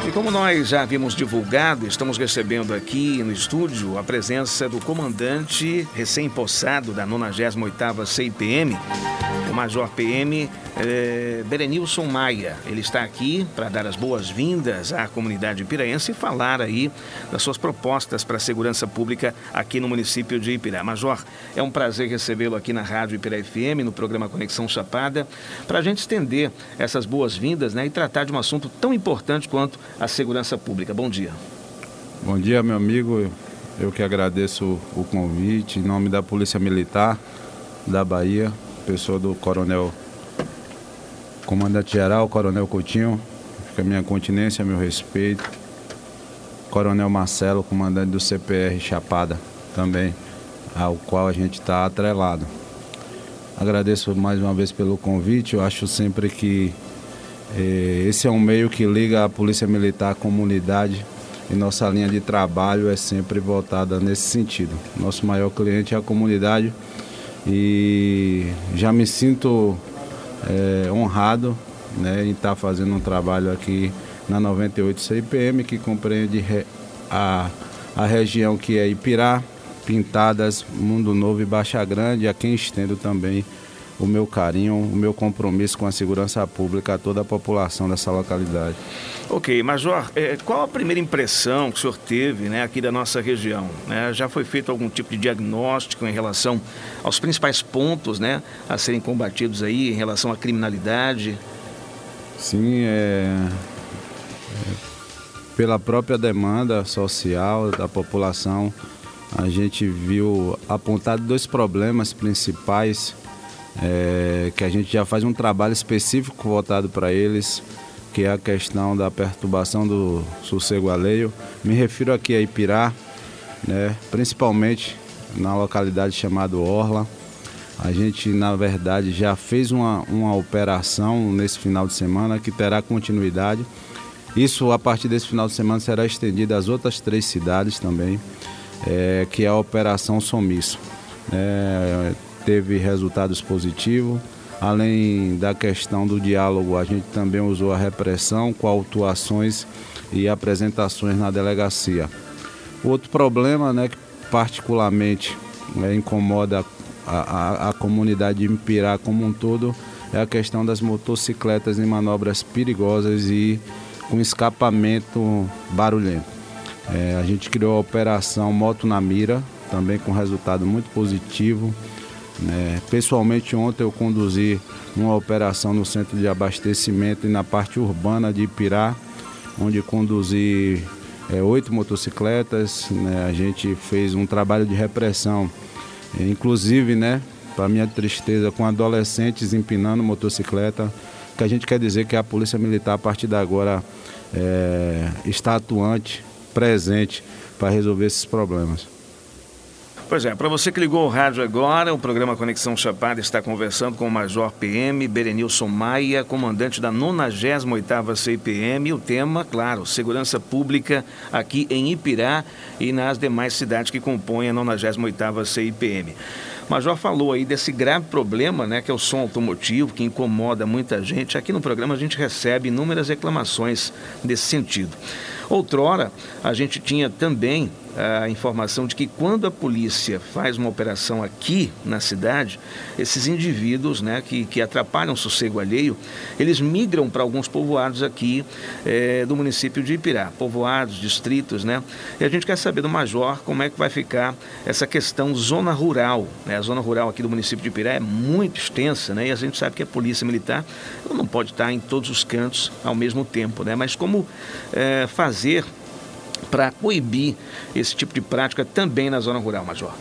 E como nós já havíamos divulgado, estamos recebendo aqui no estúdio a presença do comandante recém-possado da 98ª CIPM, o Major PM Berenilson Maia. Ele está aqui para dar as boas-vindas à comunidade ipiraense e falar aí das suas propostas para a segurança pública aqui no município de Ipirá. Major, é um prazer recebê-lo aqui na Rádio Ipirá FM, no programa Conexão Chapada, para a gente estender essas boas-vindas, né, e tratar de um assunto tão importante quanto a segurança pública. Bom dia. Bom dia, meu amigo. Eu que agradeço o convite em nome da Polícia Militar da Bahia, pessoa do Coronel Comandante-Geral, Coronel Coutinho, fica a minha continência, meu respeito. Coronel Marcelo, comandante do CPR Chapada, também, ao qual a gente está atrelado. Agradeço mais uma vez pelo convite. Eu acho sempre que esse é um meio que liga a Polícia Militar à comunidade e nossa linha de trabalho é sempre voltada nesse sentido. Nosso maior cliente é a comunidade e já me sinto honrado, né, em estar fazendo um trabalho aqui na 98 CIPM, que compreende a região que é Ipirá, Pintadas, Mundo Novo e Baixa Grande, a quem estendo também o meu carinho, o meu compromisso com a segurança pública a toda a população dessa localidade. Ok, Major, qual a primeira impressão que o senhor teve, né, aqui da nossa região? Já foi feito algum tipo de diagnóstico em relação aos principais pontos, né, a serem combatidos aí em relação à criminalidade? Sim, pela própria demanda social da população, a gente viu apontado dois problemas principais, que a gente já faz um trabalho específico voltado para eles, que é a questão da perturbação do sossego alheio. Me refiro aqui a Ipirá, né, principalmente na localidade chamada Orla. A gente, na verdade, já fez uma operação nesse final de semana que terá continuidade. Isso, a partir desse final de semana, será estendido às outras 3 cidades também, que é a Operação Sumiço. Teve resultados positivos. Além da questão do diálogo, a gente também usou a repressão com autuações e apresentações na delegacia. Outro problema, né, que particularmente incomoda a comunidade de Ipirá como um todo, é a questão das motocicletas em manobras perigosas e com escapamento barulhento. A gente criou a operação Moto na Mira, também com resultado muito positivo. Pessoalmente, ontem eu conduzi uma operação no centro de abastecimento e na parte urbana de Ipirá, onde conduzi 8 motocicletas. A gente fez um trabalho de repressão, inclusive, para minha tristeza, com adolescentes empinando motocicleta, que a gente quer dizer que a Polícia Militar, a partir de agora, está atuante, presente, para resolver esses problemas. Pois é, para você que ligou o rádio agora, o programa Conexão Chapada está conversando com o Major PM Berenilson Maia, comandante da 98ª CIPM, e o tema, claro, segurança pública aqui em Ipirá e nas demais cidades que compõem a 98ª CIPM. O Major falou aí desse grave problema, né, que é o som automotivo, que incomoda muita gente. Aqui no programa a gente recebe inúmeras reclamações desse sentido. Outrora, a gente tinha também a informação de que quando a polícia faz uma operação aqui na cidade, esses indivíduos, né, que atrapalham o sossego alheio, eles migram para alguns povoados aqui do município de Ipirá, povoados, distritos, né? E a gente quer saber do Major como é que vai ficar essa questão zona rural, né? A zona rural aqui do município de Ipirá é muito extensa, né? E a gente sabe que a Polícia Militar não pode estar em todos os cantos ao mesmo tempo, né? Mas como fazer para coibir esse tipo de prática também na zona rural, Major?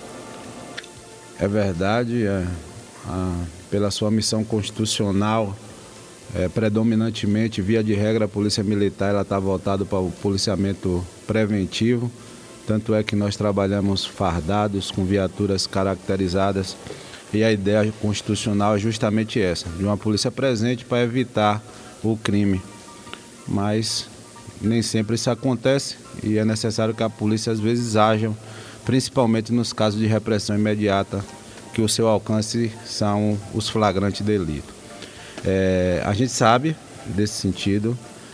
É verdade, pela sua missão constitucional, predominantemente, via de regra, a Polícia Militar está voltada para o policiamento preventivo, tanto é que nós trabalhamos fardados, com viaturas caracterizadas, e a ideia constitucional é justamente essa, de uma polícia presente para evitar o crime. Mas nem sempre isso acontece e é necessário que a polícia às vezes haja, principalmente nos casos de repressão imediata, que o seu alcance são os flagrantes delitos. A gente sabe desse sentido,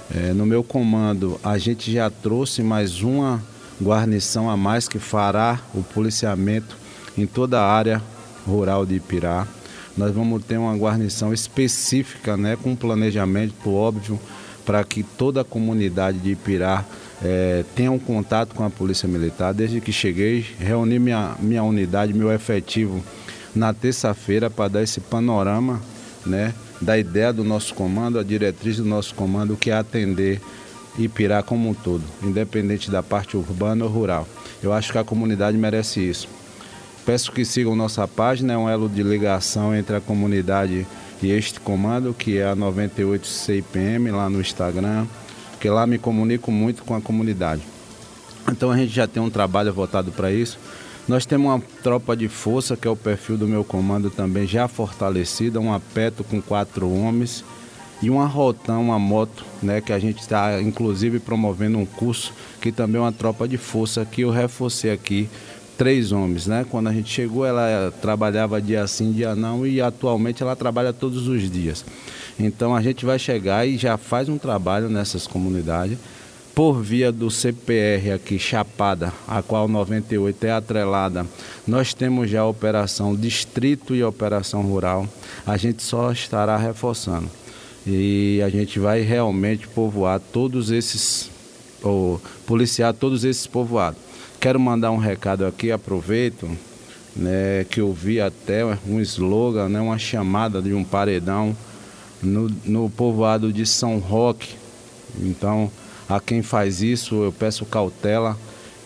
No meu comando, a gente já trouxe mais uma guarnição a mais que fará o policiamento em toda a área rural de Ipirá. Nós vamos ter uma guarnição específica, né, com planejamento óbvio, para que toda a comunidade de Ipirá tenha um contato com a Polícia Militar. Desde que cheguei, reuni minha unidade, meu efetivo, na terça-feira para dar esse panorama, né, da ideia do nosso comando, a diretriz do nosso comando, que é atender Ipirá como um todo, independente da parte urbana ou rural. Eu acho que a comunidade merece isso. Peço que sigam nossa página, é um elo de ligação entre a comunidade e este comando, que é a 98 CIPM, lá no Instagram, que lá me comunico muito com a comunidade. Então a gente já tem um trabalho voltado para isso. Nós temos uma tropa de força, que é o perfil do meu comando também, já fortalecida, um apeto com 4 homens e uma Rotan, uma moto, né, que a gente está inclusive promovendo um curso, que também é uma tropa de força, que eu reforcei aqui, 3 homens, né? Quando a gente chegou, ela trabalhava dia sim, dia não, e atualmente ela trabalha todos os dias. Então a gente vai chegar e já faz um trabalho nessas comunidades, por via do CPR aqui, Chapada, a qual 98 é atrelada. Nós temos já a operação Distrito e a operação Rural. A gente só estará reforçando. E a gente vai realmente povoar todos esses, ou policiar todos esses povoados. Quero mandar um recado aqui, aproveito, né, que eu vi até um slogan, né, uma chamada de um paredão no povoado de São Roque. Então, a quem faz isso, eu peço cautela.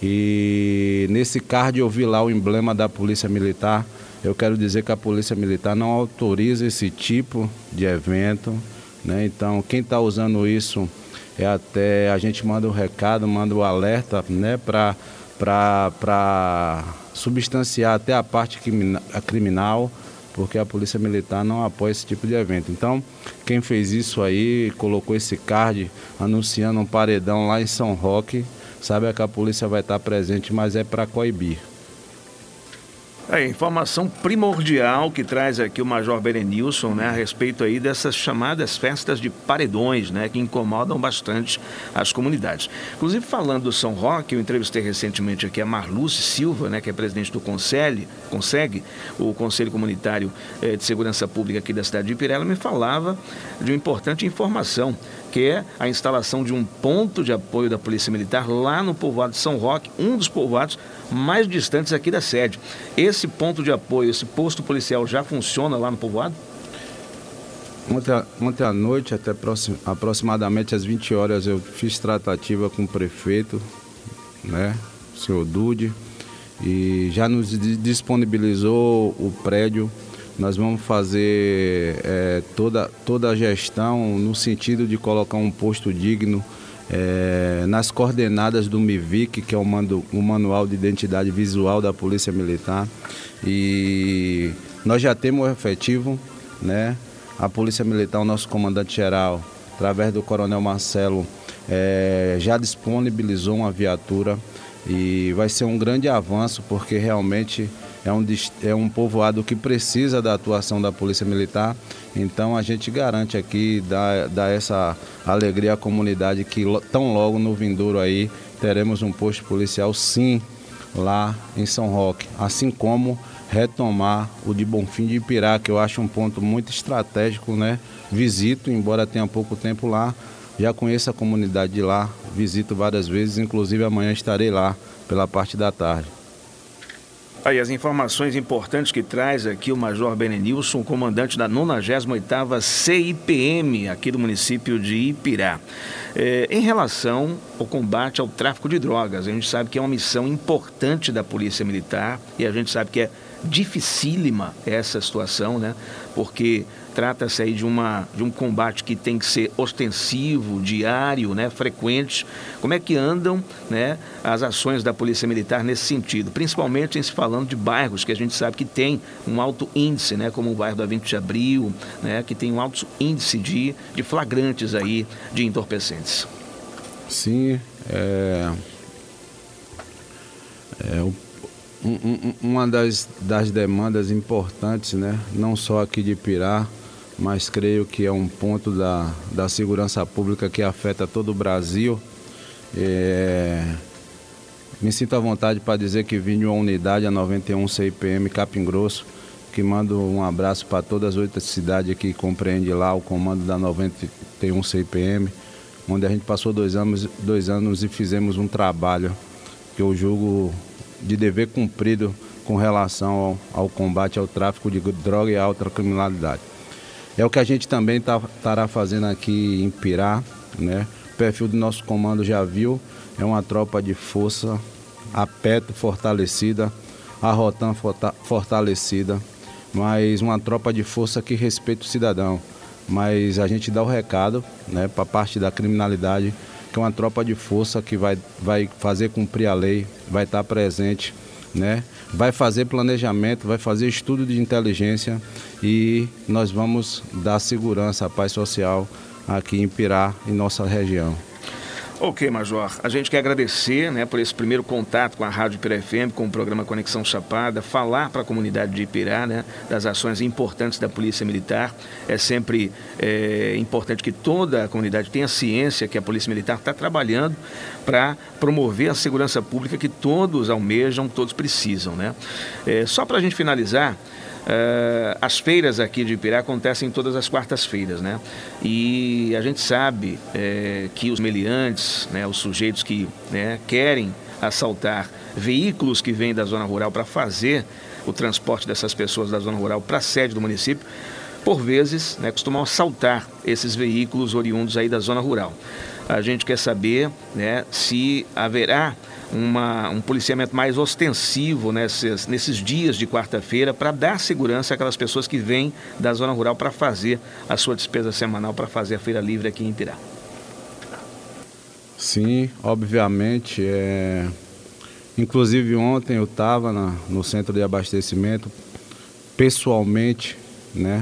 E nesse card eu vi lá o emblema da Polícia Militar. Eu quero dizer que a Polícia Militar não autoriza esse tipo de evento, né? Então, quem está usando isso, a gente manda o recado, manda o alerta, né, para substanciar até a parte criminal, porque a Polícia Militar não apoia esse tipo de evento. Então, quem fez isso aí, colocou esse card anunciando um paredão lá em São Roque, sabe que a polícia vai estar presente, mas é para coibir. Informação primordial que traz aqui o Major Berenilson, né, a respeito aí dessas chamadas festas de paredões, né, que incomodam bastante as comunidades. Inclusive, falando do São Roque, eu entrevistei recentemente aqui a Marluce Silva, né, que é presidente do CONSEG, o Conselho Comunitário de Segurança Pública aqui da cidade de Ipirá. Ela me falava de uma importante informação, que é a instalação de um ponto de apoio da Polícia Militar lá no povoado de São Roque, um dos povoados mais distantes aqui da sede. Esse ponto de apoio, esse posto policial já funciona lá no povoado? Ontem à noite, até aproximadamente às 20 horas, eu fiz tratativa com o prefeito, né, o senhor Dude, e já nos disponibilizou o prédio. Nós vamos fazer toda a gestão no sentido de colocar um posto digno nas coordenadas do MIVIC, que é o Manual de Identidade Visual da Polícia Militar. E nós já temos o efetivo, né? A Polícia Militar, o nosso comandante-geral, através do Coronel Marcelo, já disponibilizou uma viatura e vai ser um grande avanço, porque realmente é um povoado que precisa da atuação da Polícia Militar. Então a gente garante aqui, dá essa alegria à comunidade, que tão logo no vindouro aí teremos um posto policial, sim, lá em São Roque. Assim como retomar o de Bonfim de Ipirá, que eu acho um ponto muito estratégico, né? Visito, embora tenha pouco tempo lá, já conheço a comunidade de lá, visito várias vezes, inclusive amanhã estarei lá pela parte da tarde. Aí as informações importantes que traz aqui o Major Berenilson, comandante da 98ª CIPM aqui do município de Ipirá. Em relação ao combate ao tráfico de drogas, a gente sabe que é uma missão importante da Polícia Militar e a gente sabe que é dificílima essa situação, né? Porque trata-se aí de um combate que tem que ser ostensivo, diário, né, frequente. Como é que andam, né, as ações da Polícia Militar nesse sentido? Principalmente em se falando de bairros que a gente sabe que tem um alto índice, né, como o bairro da 20 de Abril, né, que tem um alto índice de flagrantes aí de entorpecentes. Sim, uma das demandas importantes, né, não só aqui de Ipirá, mas creio que é um ponto da segurança pública que afeta todo o Brasil. Me sinto à vontade para dizer que vim de uma unidade, a 91 CIPM Capim Grosso, que mando um abraço para todas as 8 cidades que compreende lá o comando da 91 CIPM, onde a gente passou 2 anos e fizemos um trabalho que eu julgo de dever cumprido com relação ao combate ao tráfico de droga e à alta criminalidade. É o que a gente também estará fazendo aqui em Pirá, né? O perfil do nosso comando já viu, é uma tropa de força, a PET fortalecida, a Rotan fortalecida, mas uma tropa de força que respeita o cidadão. Mas a gente dá o recado, né, para a parte da criminalidade, que é uma tropa de força que vai fazer cumprir a lei, vai estar presente, né, vai fazer planejamento, vai fazer estudo de inteligência e nós vamos dar segurança, a paz social aqui em Pirá, em nossa região. Ok, Major. A gente quer agradecer, né, por esse primeiro contato com a Rádio Pirá FM, com o programa Conexão Chapada, falar para a comunidade de Pirá, né, das ações importantes da Polícia Militar. É sempre importante que toda a comunidade tenha ciência que a Polícia Militar está trabalhando para promover a segurança pública que todos almejam, todos precisam, né? Só para a gente finalizar, as feiras aqui de Pirá acontecem todas as quartas-feiras, né? E a gente sabe que os meliantes, né, os sujeitos que, né, querem assaltar veículos que vêm da zona rural para fazer o transporte dessas pessoas da zona rural para a sede do município, por vezes, né, costumam assaltar esses veículos oriundos aí da zona rural. A gente quer saber, né, se haverá um policiamento mais ostensivo nesses dias de quarta-feira para dar segurança àquelas pessoas que vêm da zona rural para fazer a sua despesa semanal, para fazer a feira livre aqui em Pirá. Sim, obviamente. Inclusive ontem eu estava no centro de abastecimento, pessoalmente, né,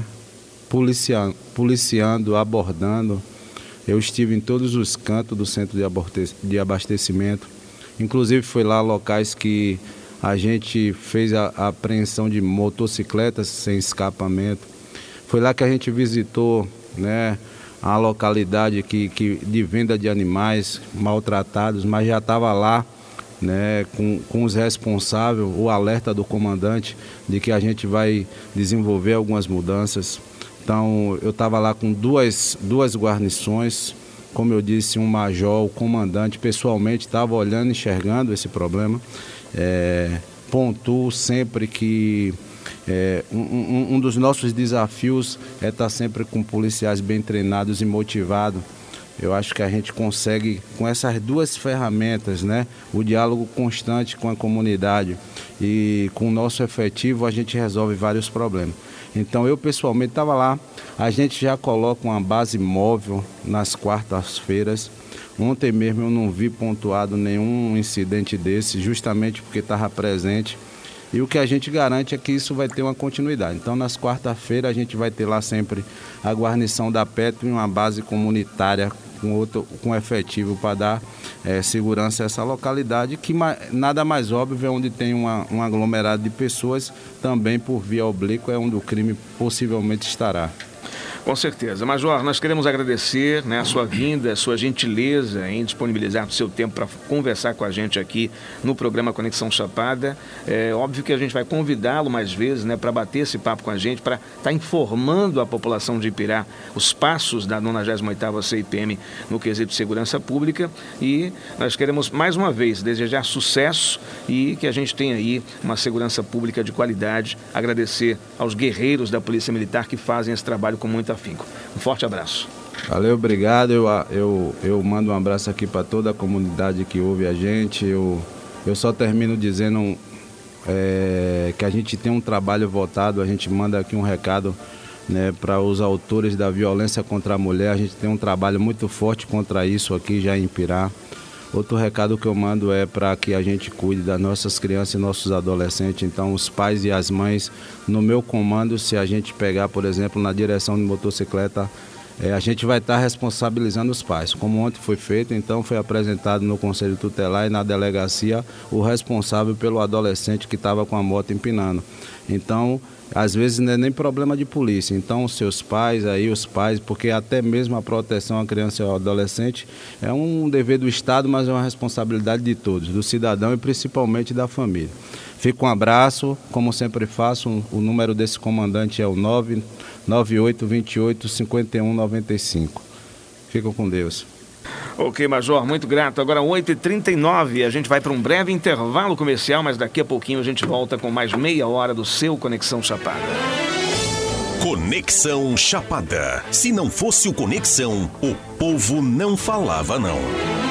policiando, abordando. Eu estive em todos os cantos do centro de abastecimento. Inclusive foi lá locais que a gente fez a apreensão de motocicletas sem escapamento. Foi lá que a gente visitou, né, a localidade de venda de animais maltratados, mas já estava lá, né, com os responsáveis, o alerta do comandante de que a gente vai desenvolver algumas mudanças. Então eu estava lá com duas guarnições. Como eu disse, um major, o comandante, pessoalmente estava olhando, enxergando esse problema. Pontuo sempre que um dos nossos desafios é estar sempre com policiais bem treinados e motivados. Eu acho que a gente consegue, com essas duas ferramentas, né, o diálogo constante com a comunidade e com o nosso efetivo, a gente resolve vários problemas. Então eu pessoalmente estava lá, a gente já coloca uma base móvel nas quartas-feiras. Ontem mesmo eu não vi pontuado nenhum incidente desse, justamente porque estava presente. E o que a gente garante é que isso vai ter uma continuidade. Então nas quartas-feiras a gente vai ter lá sempre a guarnição da PET e uma base comunitária com efetivo para dar segurança a essa localidade, que nada mais óbvio é onde tem um aglomerado de pessoas, também por via oblíqua é onde o crime possivelmente estará. Com certeza. Major, nós queremos agradecer, né, a sua vinda, a sua gentileza em disponibilizar o seu tempo para conversar com a gente aqui no programa Conexão Chapada. É óbvio que a gente vai convidá-lo mais vezes, né, para bater esse papo com a gente, para estar informando a população de Pirá os passos da 98ª CIPM no quesito de segurança pública. E nós queremos mais uma vez desejar sucesso e que a gente tenha aí uma segurança pública de qualidade. Agradecer aos guerreiros da Polícia Militar que fazem esse trabalho com muita afinco. Um forte abraço. Valeu, obrigado. Eu mando um abraço aqui para toda a comunidade que ouve a gente. Eu só termino dizendo que a gente tem um trabalho voltado, a gente manda aqui um recado, né, para os autores da violência contra a mulher. A gente tem um trabalho muito forte contra isso aqui já em Pirá. Outro recado que eu mando é para que a gente cuide das nossas crianças e nossos adolescentes. Então, os pais e as mães, no meu comando, se a gente pegar, por exemplo, na direção de motocicleta, a gente vai estar responsabilizando os pais. Como ontem foi feito, então foi apresentado no Conselho Tutelar e na delegacia o responsável pelo adolescente que estava com a moto empinando. Então, às vezes não é nem problema de polícia. Então, os seus pais, os pais, porque até mesmo a proteção à criança e ao adolescente é um dever do Estado, mas é uma responsabilidade de todos, do cidadão e principalmente da família. Fica um abraço, como sempre faço, o número desse comandante é o 998285195. Fica com Deus. Ok, Major, muito grato. Agora 8h39, a gente vai para um breve intervalo comercial, mas daqui a pouquinho a gente volta com mais meia hora do seu Conexão Chapada. Conexão Chapada. Se não fosse o Conexão, o povo não falava não.